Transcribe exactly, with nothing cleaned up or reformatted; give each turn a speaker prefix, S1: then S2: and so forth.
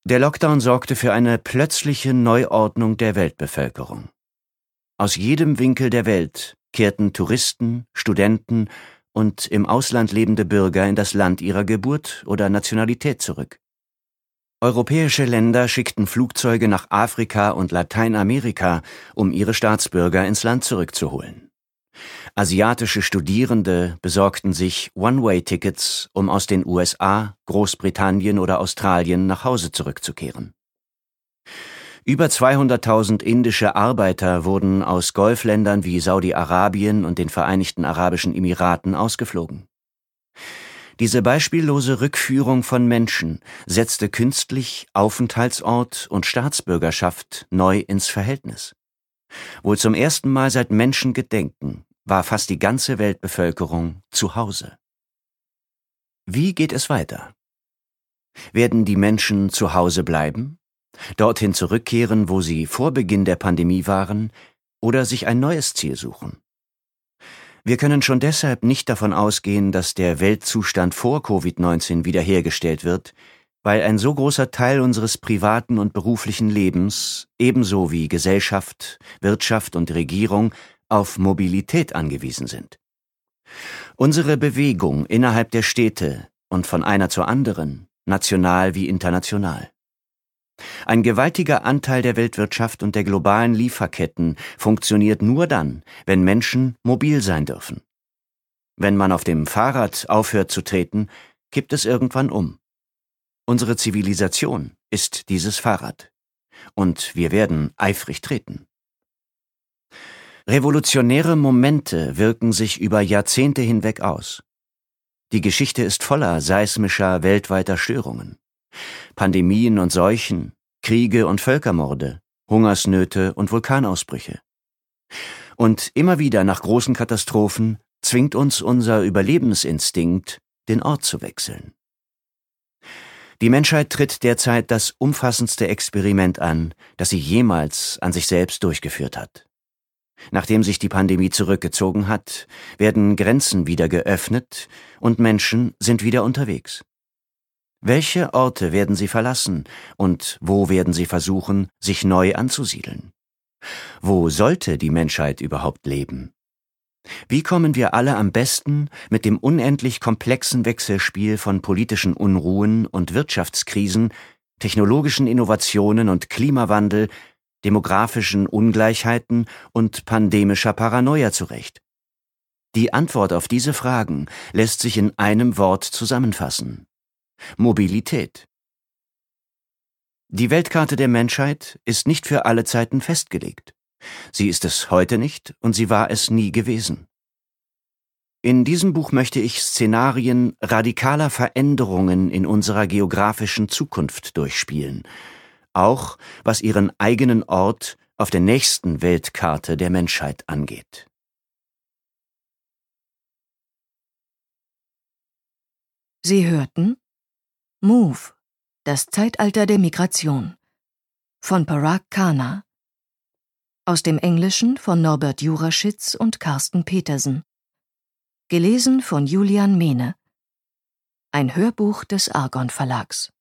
S1: Der Lockdown sorgte für eine plötzliche Neuordnung der Weltbevölkerung. Aus jedem Winkel der Welt kehrten Touristen, Studenten und im Ausland lebende Bürger in das Land ihrer Geburt oder Nationalität zurück. Europäische Länder schickten Flugzeuge nach Afrika und Lateinamerika, um ihre Staatsbürger ins Land zurückzuholen. Asiatische Studierende besorgten sich One-Way-Tickets, um aus den U S A, Großbritannien oder Australien nach Hause zurückzukehren. Über zweihunderttausend indische Arbeiter wurden aus Golfländern wie Saudi-Arabien und den Vereinigten Arabischen Emiraten ausgeflogen. Diese beispiellose Rückführung von Menschen setzte künstlich Aufenthaltsort und Staatsbürgerschaft neu ins Verhältnis. Wohl zum ersten Mal seit Menschengedenken war fast die ganze Weltbevölkerung zu Hause. Wie geht es weiter? Werden die Menschen zu Hause bleiben, dorthin zurückkehren, wo sie vor Beginn der Pandemie waren, oder sich ein neues Ziel suchen? Wir können schon deshalb nicht davon ausgehen, dass der Weltzustand vor Covid neunzehn wiederhergestellt wird, weil ein so großer Teil unseres privaten und beruflichen Lebens, ebenso wie Gesellschaft, Wirtschaft und Regierung, auf Mobilität angewiesen sind. Unsere Bewegung innerhalb der Städte und von einer zur anderen, national wie international. Ein gewaltiger Anteil der Weltwirtschaft und der globalen Lieferketten funktioniert nur dann, wenn Menschen mobil sein dürfen. Wenn man auf dem Fahrrad aufhört zu treten, kippt es irgendwann um. Unsere Zivilisation ist dieses Fahrrad. Und wir werden eifrig treten. Revolutionäre Momente wirken sich über Jahrzehnte hinweg aus. Die Geschichte ist voller seismischer weltweiter Störungen. Pandemien und Seuchen, Kriege und Völkermorde, Hungersnöte und Vulkanausbrüche. Und immer wieder nach großen Katastrophen zwingt uns unser Überlebensinstinkt, den Ort zu wechseln. Die Menschheit tritt derzeit das umfassendste Experiment an, das sie jemals an sich selbst durchgeführt hat. Nachdem sich die Pandemie zurückgezogen hat, werden Grenzen wieder geöffnet und Menschen sind wieder unterwegs. Welche Orte werden sie verlassen und wo werden sie versuchen, sich neu anzusiedeln? Wo sollte die Menschheit überhaupt leben? Wie kommen wir alle am besten mit dem unendlich komplexen Wechselspiel von politischen Unruhen und Wirtschaftskrisen, technologischen Innovationen und Klimawandel, demografischen Ungleichheiten und pandemischer Paranoia zurecht? Die Antwort auf diese Fragen lässt sich in einem Wort zusammenfassen: Mobilität. Die Weltkarte der Menschheit ist nicht für alle Zeiten festgelegt. Sie ist es heute nicht und sie war es nie gewesen. In diesem Buch möchte ich Szenarien radikaler Veränderungen in unserer geografischen Zukunft durchspielen, auch was ihren eigenen Ort auf der nächsten Weltkarte der Menschheit angeht.
S2: Sie hörten Move, das Zeitalter der Migration von Parag Khanna, aus dem Englischen von Norbert Juraschitz und Carsten Petersen, gelesen von Julian Mehne, ein Hörbuch des Argon Verlags.